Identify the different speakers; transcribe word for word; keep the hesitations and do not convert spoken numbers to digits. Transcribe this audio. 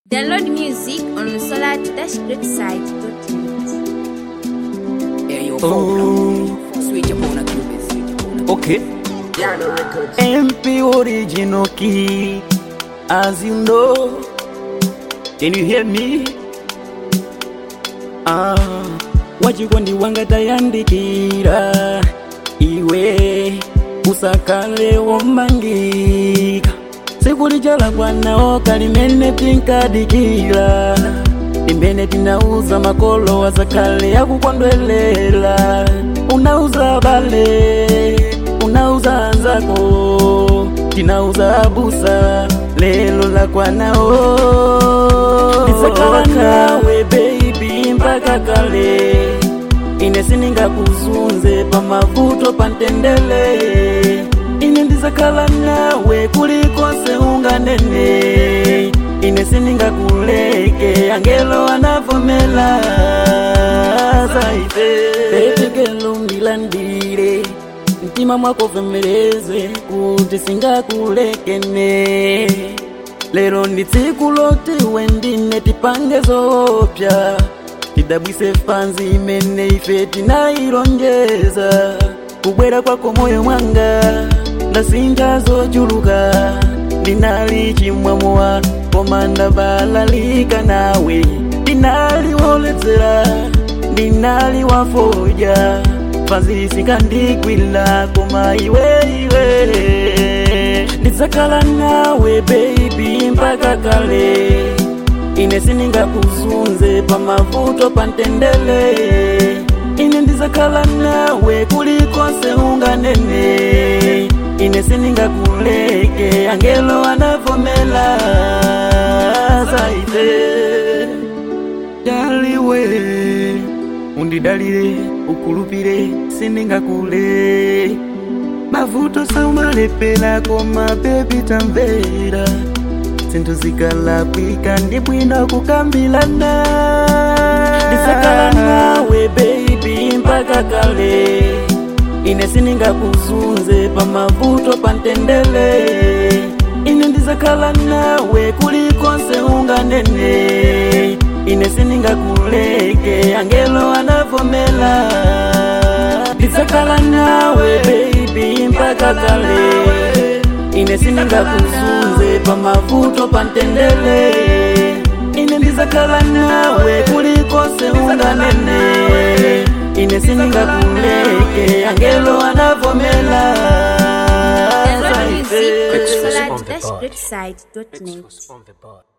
Speaker 1: Download music on the solar dash great site dot net.
Speaker 2: Hey, yo, phone. Switch your phone to
Speaker 3: Okay. M P original key. As you know, can you hear me? Ah, wachikondi wanga tayandikira iwe usakale womangika sikuli chala kwanao kalimene tinkadikira imbene tinauza makolo wasakale yakukondwelela unauza bale unauza anzako tinauza busa lelo la kwanao nisakala nawe baby mpaka kale ine sininga kuzunze pa mavuto pantendele ine ndizakala nawe kuliko seunga nene ine sininga kuleke angelo anavomela zaife petekelo milandire mtima mwako vemeleze kuti singa kulekene lero nditsiku lote wendine tipange zopya tidabwise fanzi imene ife tinailonjeza kubwera kwako moyo mwanga ndasinja zochuluka ndinali chimwamuwa koma ndabalalika nawe ndinali woledzera ndinali wafoja fanzi sikandikwila koma iwe iwe ndizakala nawe baby mpaka kale ine sininga kuzunze pa mavuto pantendele ine ndizakala nawe kuliko seunga nene ine sininga kuleke angelo anavomela zaife daliwe undidalire ukulupire sininga kule mavuto saumalepela koma baby tamvera sintu zikala kwika ndibwino kukambilana ndizakala nawe baby mpaka kale ine sininga kuzunze pa mavuto pantendele ine ndizakala nawe kuliko seunga nene ine sininga kuleke angelo anavomela ndizakala nawe baby mpaka kale ine sininga kuzunze pa mavuto pantendele ine ndizakala nawe kuliko seunga nene ine sininga kuleke angelo anavomela
Speaker 1: Download music on the solar dash great site dot net.